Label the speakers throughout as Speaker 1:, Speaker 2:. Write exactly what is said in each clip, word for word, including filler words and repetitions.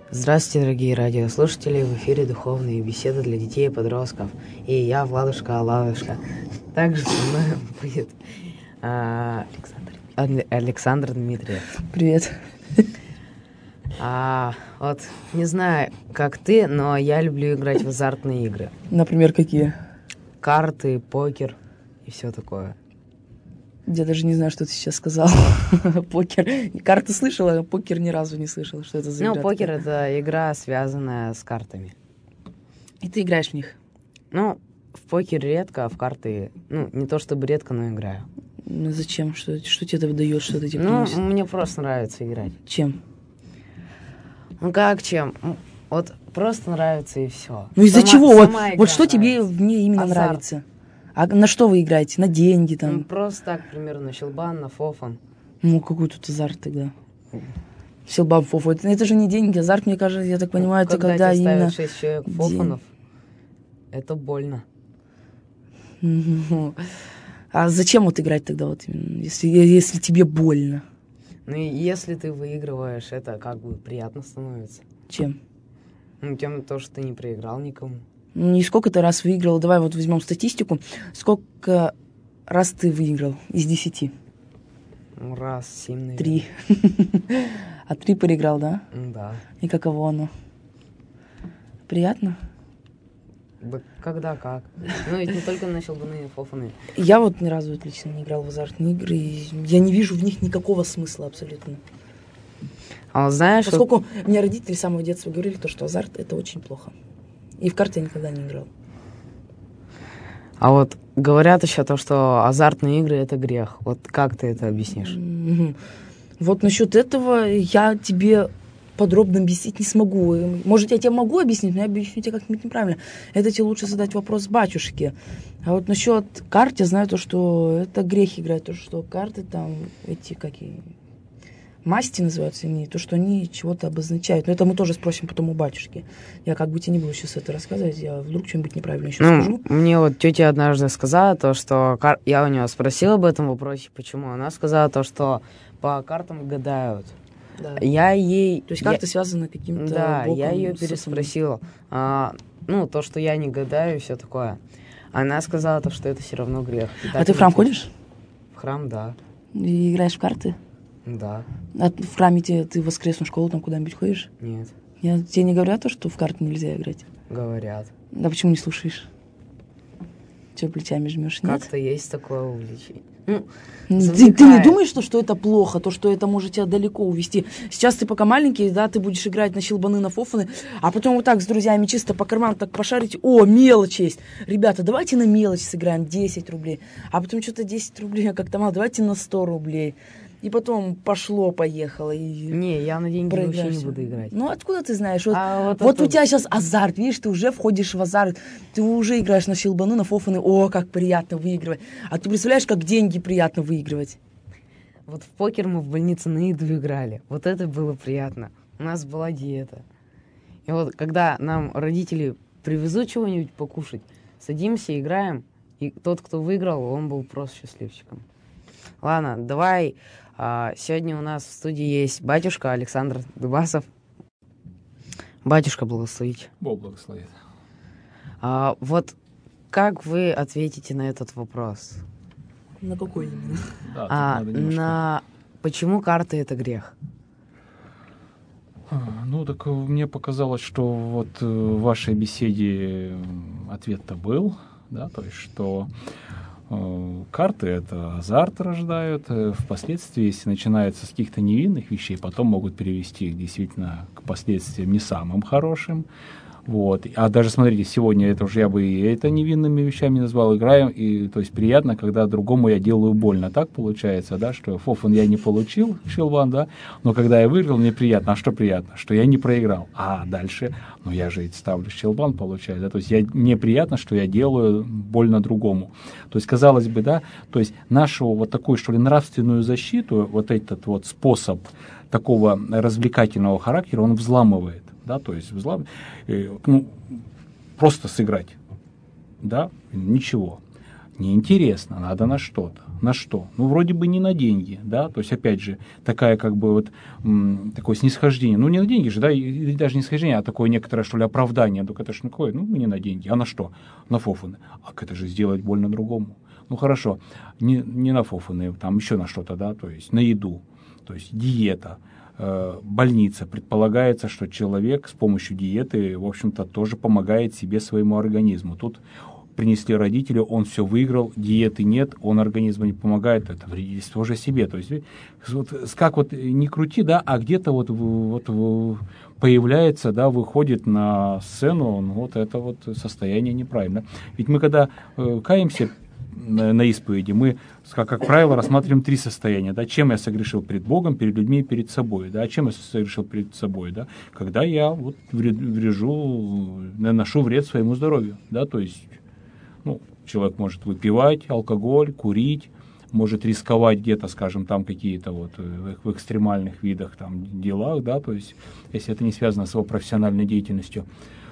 Speaker 1: Здравствуйте, дорогие радиослушатели! В эфире духовные беседы для детей и подростков. И я, Владушка Аладушка. Также со мной будет а, Александр. Александр Дмитриев.
Speaker 2: Привет.
Speaker 1: А, вот, не знаю, как ты, но я люблю играть в азартные игры.
Speaker 2: Например, какие?
Speaker 1: Карты, покер и все такое.
Speaker 2: Я даже не знаю, что ты сейчас сказал. Покер. Карты слышала, а покер ни разу не слышала. Что это за игра?
Speaker 1: Ну, покер — это игра, связанная с картами.
Speaker 2: И ты играешь в них?
Speaker 1: Ну, в покер редко, а в карты, ну, не то чтобы редко, но играю.
Speaker 2: Ну, зачем? Что, что тебе это выдает? Что это тебе
Speaker 1: Ну,
Speaker 2: приносит?
Speaker 1: мне просто нравится играть.
Speaker 2: Чем?
Speaker 1: Ну, как чем? Вот просто нравится и все.
Speaker 2: Ну, из-за
Speaker 1: Сама-
Speaker 2: чего? Вот,
Speaker 1: сама игра
Speaker 2: вот что тебе
Speaker 1: нравится.
Speaker 2: в ней именно
Speaker 1: Азарт.
Speaker 2: нравится? А на что вы играете? На деньги там?
Speaker 1: Ну, просто так, к примеру, на щелбан, на фофан.
Speaker 2: Ну, какой тут азарт тогда? Силбам, фофу. Это, это же не деньги. Азарт, мне кажется, я так понимаю, это
Speaker 1: когда
Speaker 2: когда
Speaker 1: тебе
Speaker 2: именно...
Speaker 1: ставят шесть человек фофанов, это больно.
Speaker 2: Мгм. А зачем вот играть тогда, вот, именно, если, если тебе больно?
Speaker 1: Ну, и если ты выигрываешь, это как бы приятно становится.
Speaker 2: Чем?
Speaker 1: Ну, тем, то, что ты не проиграл никому.
Speaker 2: Не сколько ты раз выиграл. Давай вот возьмем статистику. Сколько раз ты выиграл из десяти?
Speaker 1: Ну, раз, семь, наверное.
Speaker 2: Три. А три проиграл, да?
Speaker 1: М, Да.
Speaker 2: И каково оно? Приятно?
Speaker 1: Да когда как. Ну, ведь не только на щелбаны и фофаны.
Speaker 2: Я вот ни разу вот лично не играл в азартные игры. И я не вижу в них никакого смысла абсолютно.
Speaker 1: А вот знаешь, вот-
Speaker 2: Поскольку мне родители с самого детства говорили, то, что азарт — это очень плохо. И в карты я никогда не играл.
Speaker 1: а вот говорят еще то, что азартные игры — это грех. Вот как ты это объяснишь?
Speaker 2: Мгм. Вот насчет этого я тебе подробно объяснить не смогу. Может, я тебе могу объяснить, но я объясню тебе как-нибудь неправильно. Это тебе лучше задать вопрос батюшке. А вот насчет карт я знаю то, что это грех играть, то, что карты там, эти какие масти называются, они, то, что они чего-то обозначают. Но это мы тоже спросим потом у батюшки. Я как бы тебе не буду сейчас это рассказывать, я вдруг что-нибудь неправильно еще
Speaker 1: Ну,
Speaker 2: скажу.
Speaker 1: мне вот тетя однажды сказала то, что... кар- Я у нее спросил об этом вопросе, почему. Она сказала то, что по картам гадают.
Speaker 2: Да.
Speaker 1: Я ей...
Speaker 2: То есть
Speaker 1: я-
Speaker 2: карты связаны каким-то
Speaker 1: Да,
Speaker 2: боком
Speaker 1: я ее
Speaker 2: с этим.
Speaker 1: переспросил. А, ну, то, что я не гадаю и все такое. Она сказала то, что это все равно грех. И
Speaker 2: А
Speaker 1: так
Speaker 2: ты в храм
Speaker 1: написано.
Speaker 2: ходишь?
Speaker 1: В храм, да.
Speaker 2: И играешь в карты?
Speaker 1: Да.
Speaker 2: А в храме тебе, ты в воскресную школу там куда-нибудь ходишь?
Speaker 1: Нет.
Speaker 2: Я, тебе не говорят то, что в карты нельзя играть?
Speaker 1: Говорят.
Speaker 2: А почему не слушаешь? Че плечами жмешь? Нет?
Speaker 1: Как-то есть такое увлечение. Ну,
Speaker 2: Ты, ты не
Speaker 1: завлекает.
Speaker 2: думаешь, что, что это плохо, то, что это может тебя далеко увести? Сейчас ты пока маленький, да, ты будешь играть на щелбаны, на фофаны, а потом вот так с друзьями чисто по карманам так пошарить. О, мелочь есть. Ребята, давайте на мелочь сыграем десять рублей. А потом что-то десять рублей, а как-то мало, давайте на сто рублей. И потом пошло-поехало. И...
Speaker 1: Не, я на деньги вообще не
Speaker 2: проиграешься.
Speaker 1: буду играть.
Speaker 2: Ну, откуда ты знаешь? Вот,
Speaker 1: А вот
Speaker 2: вот
Speaker 1: это-
Speaker 2: у тебя сейчас азарт, видишь, ты уже входишь в азарт, ты уже играешь на щелбаны, на фофаны, о, как приятно выигрывать. А ты представляешь, как деньги приятно выигрывать?
Speaker 1: Вот в покер мы в больнице на еду играли. Вот это было приятно. У нас была диета. И вот когда нам родители привезут чего-нибудь покушать, садимся, играем, и тот, кто выиграл, он был просто счастливчиком. Ладно, давай. а, сегодня у нас в студии есть батюшка Александр Дубасов. Батюшка, благословите.
Speaker 3: Бог благословит.
Speaker 1: А, вот как вы ответите на этот вопрос?
Speaker 2: На какой именно?
Speaker 3: Да, тут
Speaker 1: А,
Speaker 3: надо немножко...
Speaker 1: на почему карты это грех?
Speaker 3: А, Ну, так э, мне показалось, что вот э, в вашей беседе э, ответ-то был, да, то есть, что э, карты это азарт рождают, э, впоследствии, если начинается с каких-то невинных вещей, потом могут перевести их действительно к последствиям не самым хорошим. Вот. А даже, смотрите, сегодня это уже я бы и это невинными вещами назвал, играем, и то есть приятно, когда другому я делаю больно. Так получается, да, что фофан я не получил, щелбан, да, но когда я выиграл, мне приятно. А что приятно? Что я не проиграл. А дальше, ну я же ведь ставлю щелбан, получается, да, то есть я, мне приятно, что я делаю больно другому. То есть, казалось бы, да, то есть нашу вот такую, что ли, нравственную защиту, вот этот вот способ такого развлекательного характера, он взламывает. Да, то есть взлом, э, ну, просто сыграть, да, ничего. неинтересно, надо на что-то. На что? Ну, вроде бы не на деньги, да, то есть, опять же, такая, как бы, вот, м, такое снисхождение, ну, не на деньги же, да, и даже не снисхождение, а такое некоторое, что ли, оправдание, только это ж такое, ну, не на деньги, а на что? На фофаны. А это же сделать больно другому. Ну, хорошо, не, не на фофаны, там еще на что-то, да, то есть, на еду, то есть, диета, э, больница. Предполагается, что человек с помощью диеты, в общем-то, тоже помогает себе, своему организму. Тут принесли родители, он все выиграл, диеты нет, он организму не помогает, это вредительство уже себе. То есть, вот, как вот не крути, да, а где-то вот, вот появляется, да, выходит на сцену, ну, вот это вот состояние неправильно. Ведь мы когда э, каемся на, на исповеди, мы, как, как правило, рассматриваем три состояния, да, чем я согрешил перед Богом, перед людьми и перед собой, да, а чем я согрешил перед собой, да, когда я вот врежу, наношу вред своему здоровью, да, то есть, ну, человек может выпивать алкоголь, курить, может рисковать где-то, скажем, там какие-то вот в экстремальных видах там делах, да, то есть, если это не связано с его профессиональной деятельностью.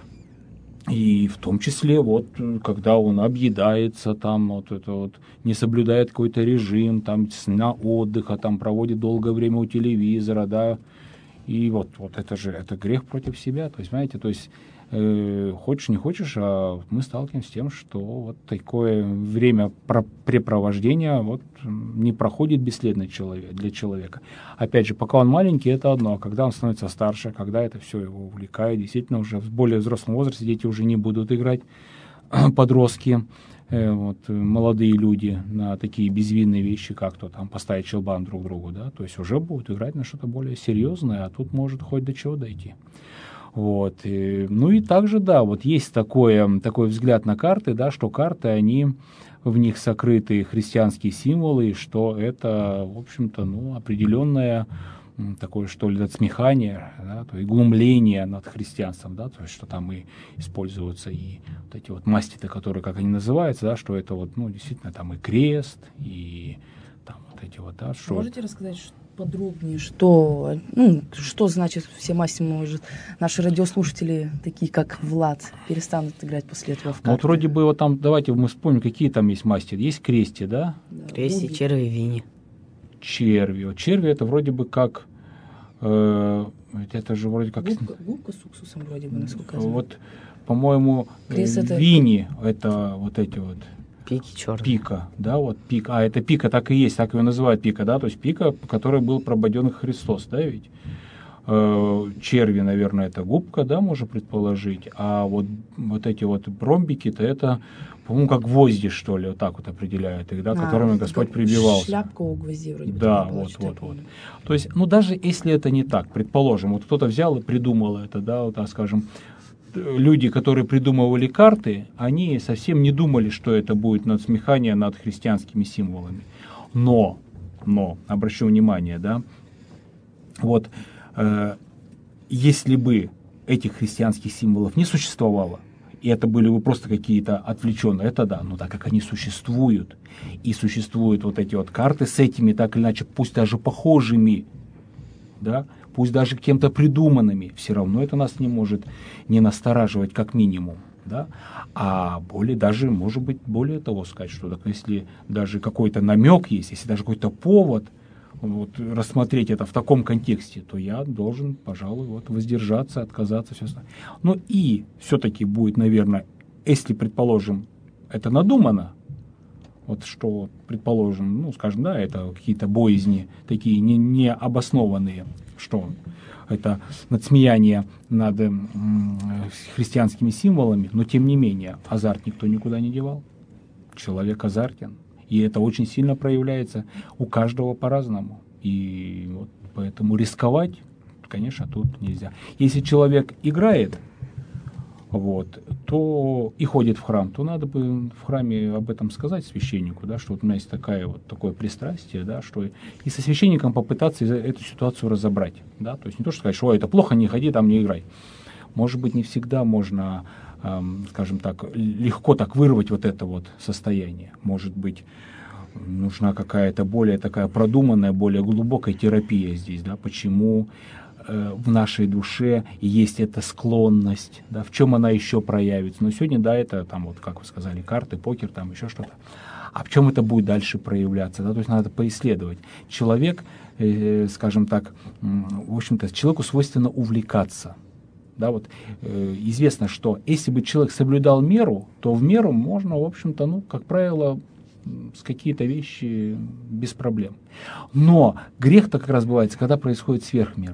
Speaker 3: И в том числе, вот, когда он объедается, там, вот это вот, не соблюдает какой-то режим, там, сна, отдыха, там, проводит долгое время у телевизора, да, и вот, вот это же, это грех против себя, то есть, знаете, то есть, э, хочешь, не хочешь, а мы сталкиваемся с тем, что вот такое время препровождения вот не проходит бесследно человек, для человека. Опять же, пока он маленький, это одно, а когда он становится старше, когда это все его увлекает, действительно уже в более взрослом возрасте дети уже не будут играть, подростки, э, вот, молодые люди на такие безвинные вещи, как то там поставить щелбан друг другу, да, то есть уже будут играть на что-то более серьезное, а тут может хоть до чего дойти. Вот. И, ну и также, да, вот есть такое, такой взгляд на карты, да, что карты, они, в них сокрыты христианские символы, и что это, в общем-то, ну, определенное такое, что ли, надсмехание, да, то есть глумление над христианством, да, то есть что там и используются и вот эти вот масти-то, которые, как они называются, да, что это вот, ну, действительно, там и крест, и там вот эти вот, да, что...
Speaker 2: Можете рассказать, что подробнее, что, ну, что значит все масти, может, наши радиослушатели, такие как Влад, перестанут играть после этого в карты?
Speaker 3: Ну, вот вроде бы вот там, давайте мы вспомним, какие там есть масти. Есть крести, да?
Speaker 2: Да,
Speaker 1: Крести,
Speaker 2: губи.
Speaker 1: черви, вини.
Speaker 3: Черви. Вот черви это вроде бы как, э, это же вроде как...
Speaker 2: Губка, губка с уксусом вроде бы, насколько я знаю.
Speaker 3: Вот, по-моему,
Speaker 2: Крест это-
Speaker 3: вини, это вот эти вот...
Speaker 1: Пики черные.
Speaker 3: Пика, да, вот пика. А это пика так и есть, так его называют пика, да, то есть пика, по которой был прободен Христос, да, ведь? Э, черви, наверное, это губка, да, можно предположить, а вот, вот эти вот ромбики-то это, по-моему, как гвозди, что ли, вот так вот определяют их, да,
Speaker 2: А,
Speaker 3: которыми
Speaker 2: вот
Speaker 3: Господь
Speaker 2: как
Speaker 3: прибивался.
Speaker 2: Шляпка у гвоздей вроде бы.
Speaker 3: Да,
Speaker 2: такая была,
Speaker 3: вот,
Speaker 2: что-то я
Speaker 3: вот, вот.
Speaker 2: помню.
Speaker 3: То есть, ну, даже если это не так, предположим, вот кто-то взял и придумал это, да, вот, так скажем, люди, которые придумывали карты, они совсем не думали, что это будет надсмехание над христианскими символами. Но, но, обращу внимание, да, вот, э, если бы этих христианских символов не существовало, и это были бы просто какие-то отвлеченные, это да, но так как они существуют, и существуют вот эти вот карты с этими, так или иначе, пусть даже похожими, да, пусть даже кем-то придуманными, все равно это нас не может не настораживать как минимум, да, а более даже, может быть, более того сказать, что так, если даже какой-то намек есть, если даже какой-то повод вот, рассмотреть это в таком контексте, то я должен, пожалуй, вот, воздержаться, отказаться, все остальное. Ну и все-таки будет, наверное, если, предположим, это надумано, вот что, предположим, ну, скажем, да, это какие-то боязни такие не, не обоснованные, что это надсмеяние над м, христианскими символами, но тем не менее азарт никто никуда не девал. Человек азартен. И это очень сильно проявляется у каждого по-разному. И вот поэтому рисковать, конечно, тут нельзя. Если человек играет, вот, то и ходит в храм, то надо бы в храме об этом сказать священнику, да, что вот у меня есть такая, вот, такое пристрастие, да, что и со священником попытаться эту ситуацию разобрать. Да, то есть не то, что сказать, что это плохо, не ходи, там не играй. Может быть, не всегда можно, эм, скажем так, легко так вырвать вот это вот состояние. Может быть, нужна какая-то более такая продуманная, более глубокая терапия здесь, да, почему в нашей душе есть эта склонность, да, в чем она еще проявится. Но сегодня, да, это там вот, как вы сказали, карты, покер, там еще что-то. А в чем это будет дальше проявляться? Да? То есть надо поисследовать. Человек, э, скажем так, э, в общем-то, человеку свойственно увлекаться. Да, вот, э, известно, что если бы человек соблюдал меру, то в меру можно, в общем-то, ну, как правило, с какие-то вещи без проблем. Но грех-то как раз бывает, когда происходит сверхмеры.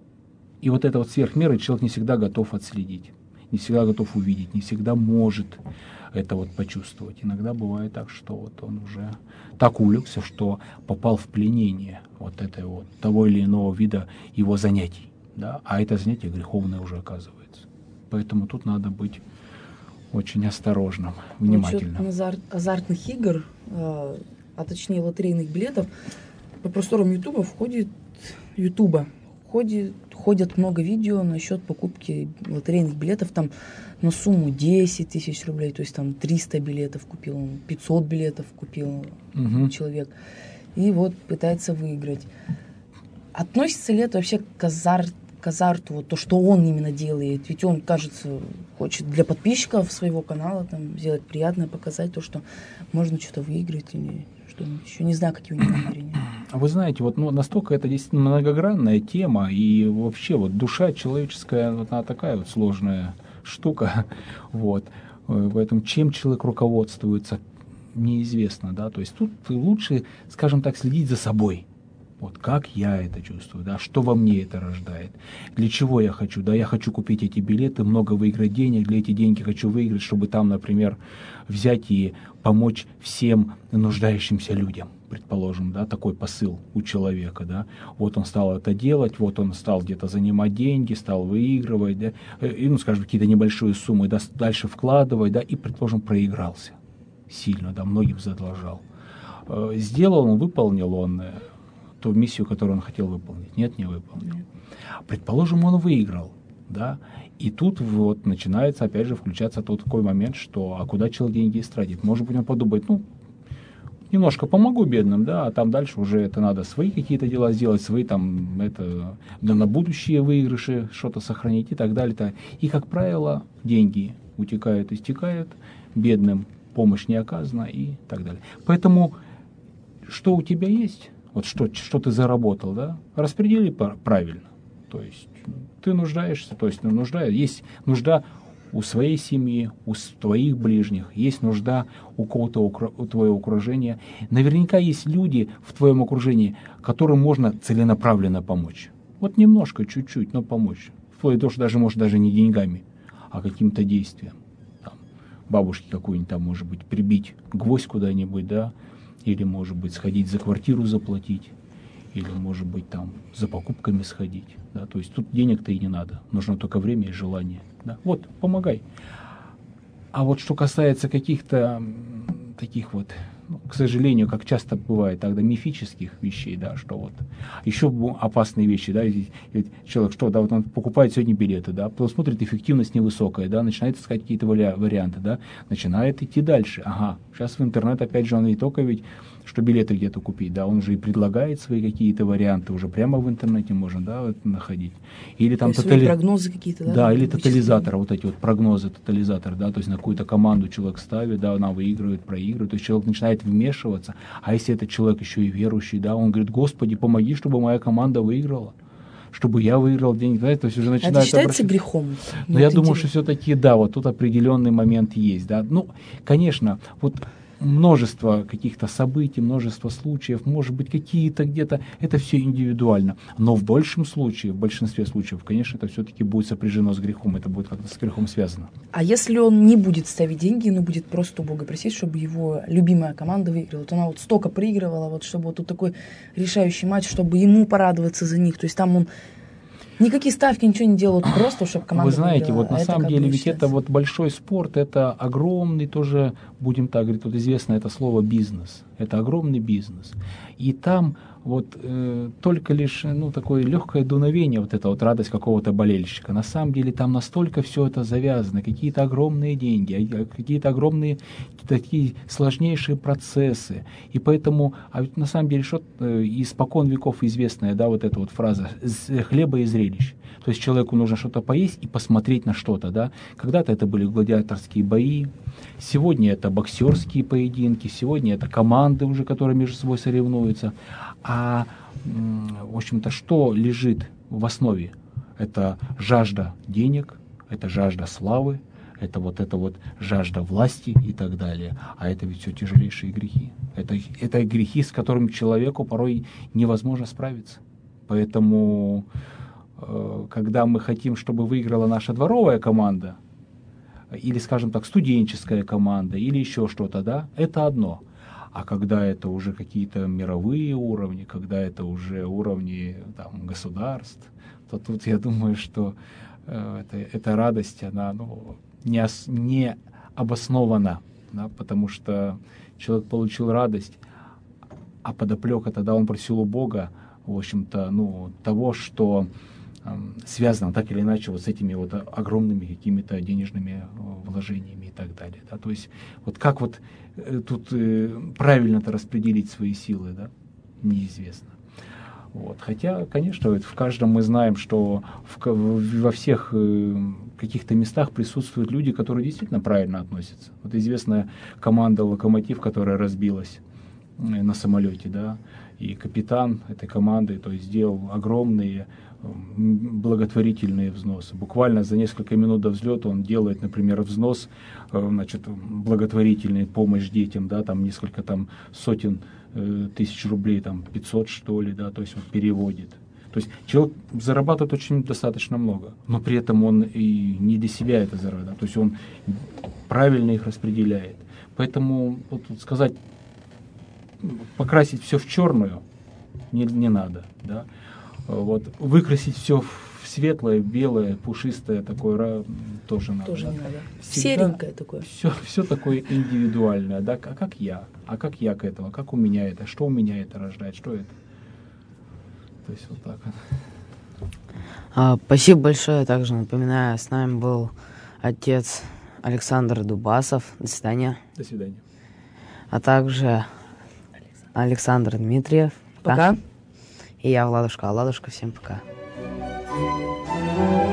Speaker 3: И вот это вот сверхмеры человек не всегда готов отследить, не всегда готов увидеть, не всегда может это вот почувствовать. Иногда бывает так, что вот он уже так увлекся, что попал в пленение вот этой вот того или иного вида его занятий. Да? А это занятие греховное уже оказывается. Поэтому тут надо быть очень осторожным, внимательным.
Speaker 2: Насчет азарт, азартных игр, э, а точнее лотерейных билетов, по просторам Ютуба входит Ютуба. Ходит, ходят много видео насчет покупки лотерейных билетов там на сумму десять тысяч рублей, то есть там триста билетов купил, пятьсот билетов купил угу. человек. И вот пытается выиграть. Относится ли это вообще к азарту? к азарту, вот то, что он именно делает. Ведь он, кажется, хочет для подписчиков своего канала там сделать приятное, показать то, что можно что-то выиграть или что-нибудь еще. Не знаю, какие у него намерения.
Speaker 3: Вы знаете, вот ну, настолько это действительно многогранная тема, и вообще вот душа человеческая, вот она такая вот сложная штука. Вот. Поэтому чем человек руководствуется, неизвестно, да. То есть тут лучше, скажем так, следить за собой. Вот как я это чувствую, да, что во мне это рождает, для чего я хочу, да, я хочу купить эти билеты, много выиграть денег, для эти деньги хочу выиграть, чтобы там, например, взять и помочь всем нуждающимся людям, предположим, да, такой посыл у человека, да, вот он стал это делать, вот он стал где-то занимать деньги, стал выигрывать, да, и, ну, скажем, какие-то небольшие суммы, да, дальше вкладывать, да, и, предположим, проигрался сильно, да, многим задолжал. Сделал он, выполнил он ту миссию, которую он хотел выполнить. Нет, не выполнил. Предположим, он выиграл, да, и тут вот начинается, опять же, включаться тот такой момент, что, а куда человек деньги истратит? Может быть, он подумает, ну, немножко помогу бедным, да, а там дальше уже это надо свои какие-то дела сделать, свои там, это, да, на будущие выигрыши что-то сохранить и так далее. -то. И, как правило, деньги утекают, истекают, бедным помощь не оказана и так далее. Поэтому, что у тебя есть, вот что, что ты заработал, да, распредели правильно. То есть ты нуждаешься, то есть нужда, есть нужда у своей семьи, у твоих ближних, есть нужда у кого-то, у твоего окружения. Наверняка есть люди в твоем окружении, которым можно целенаправленно помочь. Вот немножко, чуть-чуть, но помочь. Вплоть до того, что даже, может, даже не деньгами, а каким-то действием. Там, бабушке какую-нибудь там, может быть, прибить гвоздь куда-нибудь, да, или, может быть, сходить за квартиру заплатить, или, может быть, там за покупками сходить. Да? То есть тут денег-то и не надо, нужно только время и желание. Да? Вот, помогай. А вот что касается каких-то таких вот, ну, к сожалению, как часто бывает тогда, мифических вещей, да, что вот еще опасные вещи, да, ведь человек, что, да, вот он покупает сегодня билеты, да, потом смотрит, эффективность невысокая, да, начинает искать какие-то варианты, да, начинает идти дальше. Ага, сейчас в интернет, опять же, он не только ведь, что билеты где-то купить, да, он уже и предлагает свои какие-то варианты, уже прямо в интернете можно, да, вот, находить. Или там
Speaker 2: то тотали... прогнозы какие-то, да?
Speaker 3: Да, или тотализаторы, вот эти вот прогнозы, тотализатор, да, то есть на какую-то команду человек ставит, да, она выигрывает, проигрывает, то есть человек начинает вмешиваться, а если этот человек еще и верующий, да, он говорит, Господи, помоги, чтобы моя команда выиграла, чтобы я выиграл деньги, да, то есть уже начинает...
Speaker 2: Это считается грехом?
Speaker 3: Но ну, я думаю, интересно. Что все-таки, да, вот тут определенный момент есть, да, ну, конечно, вот множество каких-то событий, множество случаев, может быть, какие-то где-то, это все индивидуально. Но в большем случае, в большинстве случаев, конечно, это все-таки будет сопряжено с грехом, это будет как-то с грехом связано.
Speaker 2: А если он не будет ставить деньги, но будет просто у Бога просить, чтобы его любимая команда выиграла, вот она вот столько проигрывала, вот чтобы вот тут такой решающий матч, чтобы ему порадоваться за них, то есть там он никакие ставки, ничего не делают, просто чтобы команда
Speaker 3: Вы знаете,
Speaker 2: выиграла.
Speaker 3: вот на
Speaker 2: а
Speaker 3: самом деле, ведь это вот большой спорт, это огромный тоже, будем так говорить, вот известно это слово бизнес. Это огромный бизнес. И там вот э, только лишь, ну, такое легкое дуновение, вот эта вот радость какого-то болельщика. На самом деле там настолько все это завязано, какие-то огромные деньги, какие-то огромные такие сложнейшие процессы. И поэтому, а ведь на самом деле, что э, испокон веков известная, да, вот эта вот фраза «хлеба и зрелищ». То есть человеку нужно что-то поесть и посмотреть на что-то, да. Когда-то это были гладиаторские бои, сегодня это боксерские поединки, сегодня это команды уже, которые между собой соревнуются. А, в общем-то, что лежит в основе? Это жажда денег, это жажда славы, это вот это вот жажда власти и так далее. А это ведь все тяжелейшие грехи. Это, это грехи, с которыми человеку порой невозможно справиться. Поэтому, э, когда мы хотим, чтобы выиграла наша дворовая команда, или, скажем так, студенческая команда, или еще что-то, да, это одно. А когда это уже какие-то мировые уровни, когда это уже уровни там, государств, то тут я думаю, что э, это, эта радость, она, ну, не, ос, не обоснована, да, потому что человек получил радость, а подоплека тогда он просил у Бога, в общем-то, ну, того, что э, связано так или иначе вот с этими вот огромными какими-то денежными вложениями и так далее. Да. То есть вот как вот э, тут э, правильно-то распределить свои силы, да, неизвестно. Вот. Хотя, конечно, в каждом мы знаем, что в, во всех э, каких-то местах присутствуют люди, которые действительно правильно относятся. Вот известная команда «Локомотив», которая разбилась э, на самолете, да, и капитан этой команды, то есть, сделал огромные э, благотворительные взносы. Буквально за несколько минут до взлета он делает, например, взнос, э, значит, благотворительный, помощь детям, да, там несколько там сотен тысяч рублей, там пятьсот что ли, да, то есть он переводит. То есть человек зарабатывает очень достаточно много, но при этом он и не для себя это зарабатывает, то есть он правильно их распределяет. Поэтому вот, вот сказать, покрасить все в черную не, не надо, да. Вот, выкрасить все в светлое, белое, пушистое такое тоже надо.
Speaker 2: Тоже
Speaker 3: да?
Speaker 2: не надо.
Speaker 3: Всегда
Speaker 2: Серенькое такое.
Speaker 3: Все, все такое индивидуальное, да, а как я, а как я к этому, как у меня это, что у меня это рождает, что это. То есть вот так вот.
Speaker 1: А, спасибо большое. Также напоминаю, с нами был отец Александр Дубасов. До свидания.
Speaker 3: До свидания.
Speaker 1: А также Александр Дмитриев.
Speaker 2: Пока.
Speaker 1: И я Владушка. А Владушка, всем пока.
Speaker 4: Thank you.